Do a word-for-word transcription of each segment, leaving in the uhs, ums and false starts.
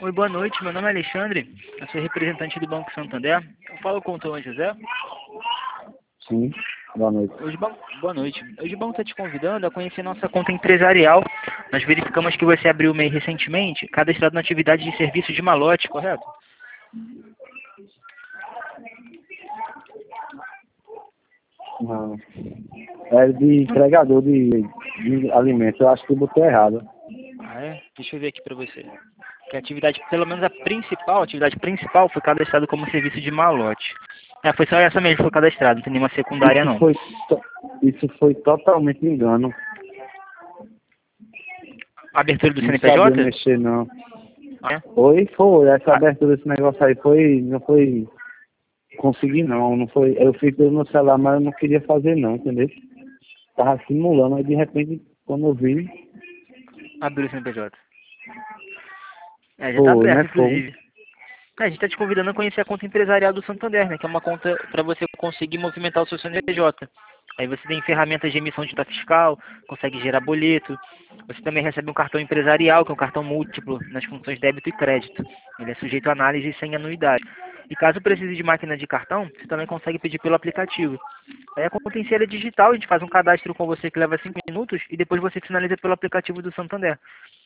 Oi, boa noite. Meu nome é Alexandre. Eu sou representante do Banco Santander. Eu falo com o Tom José. Sim, boa noite. Hoje, ban- boa noite. Hoje o banco está te convidando a conhecer nossa conta empresarial. Nós verificamos que você abriu o M E I recentemente, cadastrado na atividade de serviço de malote, correto? Não. É de entregador de, de alimentos. Eu acho que eu botei errado. Ah, é? Deixa eu ver aqui para você. Que a atividade, pelo menos a principal, a atividade principal foi cadastrado como serviço de malote. É, foi só essa mesmo que foi cadastrada, não tem nenhuma secundária Isso não. foi, to- isso foi totalmente engano. A abertura do Não sabia C N P J? mexer, não. Ah, é? Foi, foi. Essa Ah, abertura desse negócio aí foi, não foi, consegui não, não foi. Eu fiz pelo meu celular, mas eu não queria fazer não, entendeu? Tava simulando, aí de repente, quando eu vi, abriu o C N P J. É, já está foi, aberto, né? Foi. inclusive. É, a gente está te convidando a conhecer a conta empresarial do Santander, né? Que é uma conta para você conseguir movimentar o seu C N P J. Aí você tem ferramentas de emissão de nota fiscal, consegue gerar boleto. Você também recebe um cartão empresarial, que é um cartão múltiplo nas funções débito e crédito. Ele é sujeito a análise sem anuidade. E caso precise de máquina de cartão, você também consegue pedir pelo aplicativo. Aí a conta em si ela é digital, a gente faz um cadastro com você que leva cinco minutos e depois você finaliza pelo aplicativo do Santander.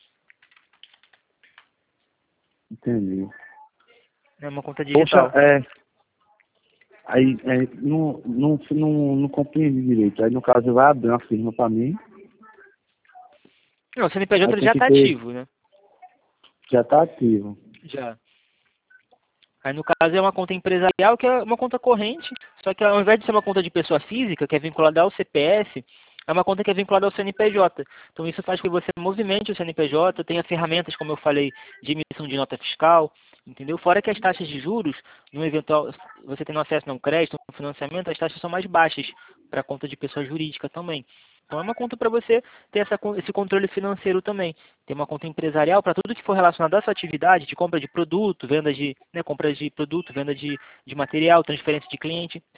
Entendi. É uma conta Poxa, digital. é. Aí, aí não, não, não, não compreendi direito. Aí no caso vai abrir uma firma para mim, Não, o C N P J aí ele tem já que está ter, ativo, né? já tá ativo. Já. Aí no caso é uma conta empresarial que é uma conta corrente, só que ao invés de ser uma conta de pessoa física, que é vinculada ao C P F, é uma conta que é vinculada ao C N P J. Então isso faz com que você movimente o C N P J, tenha ferramentas, como eu falei, de emissão de nota fiscal, entendeu? Fora que as taxas de juros, no eventual, você tendo acesso a um crédito, um financiamento, as taxas são mais baixas para a conta de pessoa jurídica também. Então é uma conta para você ter essa, con- esse controle financeiro também. Tem uma conta empresarial para tudo que for relacionado à sua atividade, de compra de produto, venda de, né, compra de produto, venda de, de material, transferência de cliente.